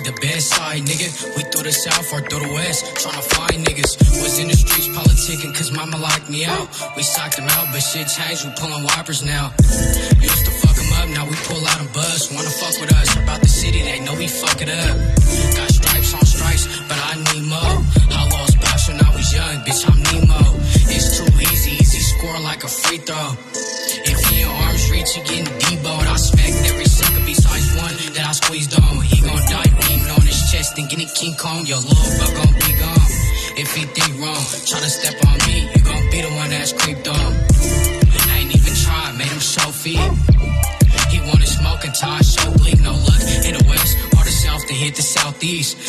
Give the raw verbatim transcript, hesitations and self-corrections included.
the best side, nigga. We through the south or through the west, tryna find niggas. Was in the streets politicking cause mama locked me out. We socked them out, but shit changed, we pulling wipers now. Used to fuck them up, now we pull out and bust. Wanna fuck with us, about the city, they know we fuck it up. Got stripes on stripes, but I need more. I lost pops when I was young, bitch, I'm Nemo. It's too easy, easy score like a free throw. If he in arms reach, he getting deboed. I smacked every sucker besides one that I squeezed on. He gon' die beating on his chest, thinking it King Kong. Your little buck gon' be gone. If he think wrong, tryna step on me, you gon' be the one that's creeped on. I ain't even tried, made him show feet. He wanted smoke and tie, so bleak, no luck in the west or the south to hit the southeast.